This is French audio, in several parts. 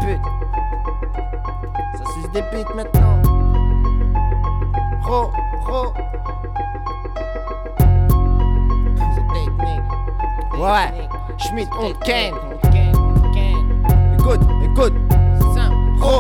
putes. Ça suce des bites maintenant. Ro. C'est technique. Ouais, Schmitt, on ken. Écoute. Ro.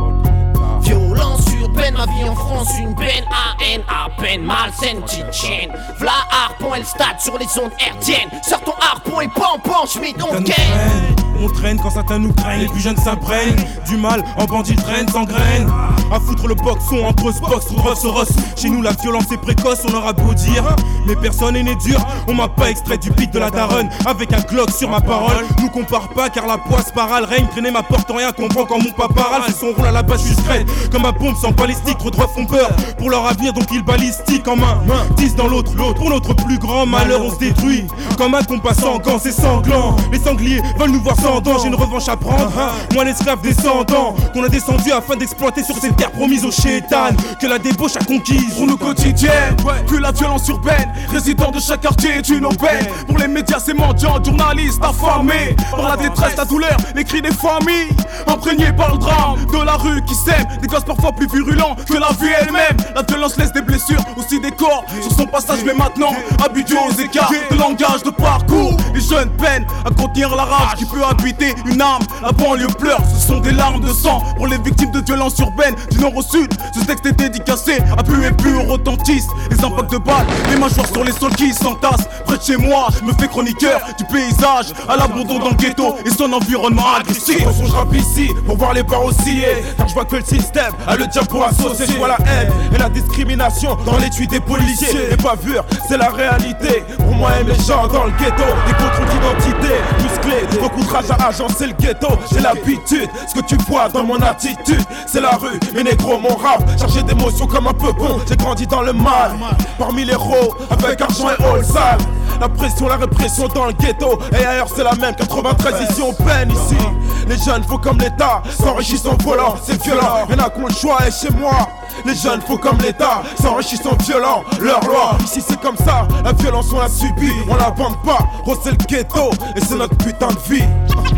Violence urbaine, ma vie en France, une peine à peine malsaine, petite chienne. V'la harpon, elle stade sur les ondes hertziennes. Sors ton harpon et pan, Schmitt, on ken. On traîne quand certains nous craignent, les plus jeunes s'imprègnent. Du mal en bandit traîne, s'engraine. À foutre le boxon entre box, Ross. Chez nous la violence est précoce, on aura beau dire. Mais personne est né dur, on m'a pas extrait du pic de la daronne. Avec un Glock sur ma parole, nous compare pas car la poisse parale règne. Traîner ma porte en rien, comprend quand mon papa râle. C'est son rôle à la base, je suis straight comme ma bombe sans balistique. Trop droits font peur pour leur avenir, donc ils balistiques en main. 10 dans l'autre, pour notre plus grand malheur on se détruit. Comme un compas sans gants, c'est sanglant. Les sangliers veulent nous voir sans dents, j'ai une revanche à prendre. Moi l'esclave descendant, qu'on a descendu afin d'exploiter sur ces terres promises au chétan. Que la débauche a conquise pour nos quotidiennes, plus la violence urbaine. Résident de chaque quartier est une aubaine. Pour les médias c'est mendiant, journalistes affamés par la détresse, la douleur, les cris des familles. Imprégnés par le drame de la rue qui sème des gosses parfois plus virulents que la vie elle-même. La violence laisse des blessures, aussi des corps sur son passage. Mais maintenant, habitués aux écarts de langage, de parcours, les jeunes peinent à contenir la rage qui peut habiter une âme. La banlieue pleure, ce sont des larmes de sang pour les victimes de violences urbaines du nord au sud. Ce texte est dédicacé à plus et plus retentissent les impacts de balles, les mâchoires sur les sols qui s'entassent. Près de chez moi, je me fais chroniqueur du paysage à l'abandon dans le ghetto et son environnement agressif. Je rappe ici pour voir les barres osciller, car je vois que le système a le diable pour associer. Je vois la haine et la discrimination dans les tuiles des policiers. Les bavures, c'est la réalité. Pour moi et mes gens dans le ghetto, des contrôles d'identité musclés, beaucoup de rage à agencer le ghetto. J'ai l'habitude, ce que tu vois dans mon attitude, c'est la rue, mes négros, mon rap, chargé d'émotions comme un peu bon. J'ai grandi dans le mal, parmi les héros, avec argent et all sale. La pression, la répression dans le ghetto, et ailleurs c'est la même. 93 ici on peine ici. Les jeunes font comme l'État, s'enrichissent en volant, c'est violent. Y'en a qui ont le choix et chez moi, les jeunes font comme l'État, s'enrichissent en violent. Leur loi, ici c'est comme ça, la violence on la subit, on la vante pas. Oh c'est le ghetto et c'est notre putain de vie.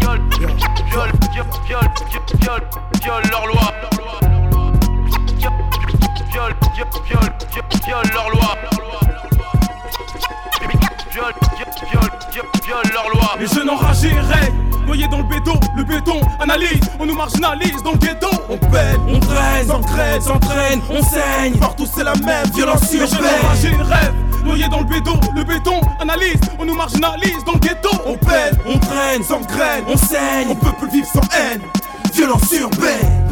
Viole leur loi. Viole leur loi. Viole leur loi. Les jeunes enragés règnent, noyés dans le béton analyse, on nous marginalise dans le ghetto. On peine, on traîne, s'entraîne, on saigne. Partout c'est la même violence urbaine. Les jeunes enragés rêvent, noyés dans le béton analyse, on nous marginalise dans le ghetto. On peine, on traîne, s'engraine, on saigne. On peut plus vivre sans haine, violence urbaine.